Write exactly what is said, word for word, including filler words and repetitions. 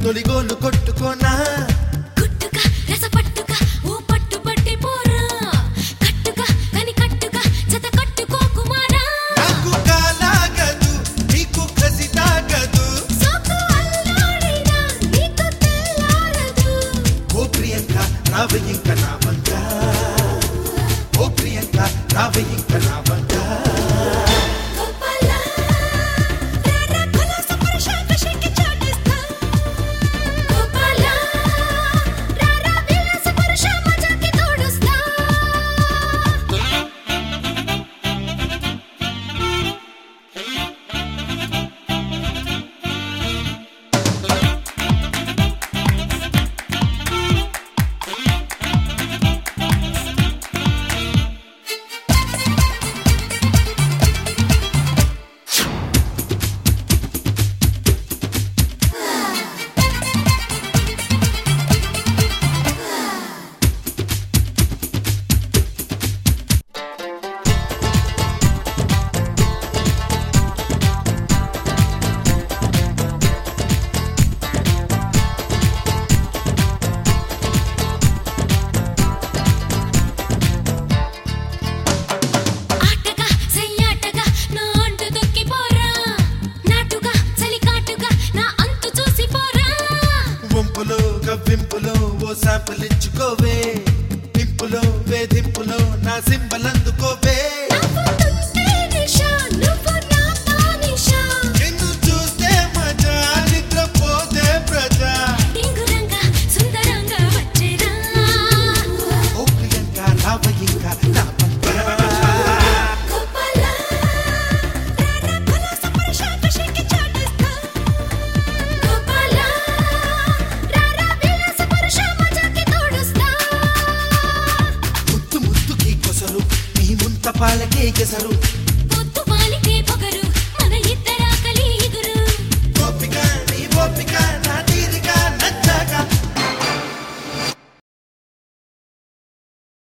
తొలిగోలు కొట్టుకోనా గుట్టుగా రసపట్టుగా ఓ పట్టు పట్టి పోరా కట్టుగా కని కట్టుగా జత కట్టుకో కుమారా నాకు కాలాగదు నీకు కసి తాగదు సోకు అల్లాడినా నీకు తెల్లారదు ఓ ప్రియంక రావే ఇంక నా వంక ఓ ప్రియంక రావే ఇంక నా వంక గోపాల రారా కొలాస పరశా కషికి చాటిస్తా గోపాల రారా విలాస పరశా మజాకి తోడుస్తా ఆటగా సయ్యాటగా నా అంటు దొక్కి పోరా నాటుగా చలికాటుగా నా అంతు చూసి పోరా వంపులో గవ్వింపులో ఓ శాంపుల్ ఇచ్చుకోవే దింపులో వేధింపులో నా సింబల్ అందుకోవే నవ్వు తుంటే నిషా నువ్వు నా తానిషా నిన్ను చూస్తే మజా నిద్రపోతే ప్రజా టింగురంగా సుందరంగా వచ్చేరా ఓ ప్రియంక రావే ఇంక నా వంక గోపాల రారా కొలాస పరశా కషికి చాటిస్తా గోపాల రారా విలాస పరశా మజాకి తోడుస్తా ముత్తు ముత్తుకి కొసరు నీ ముంత పాలకే గెసరు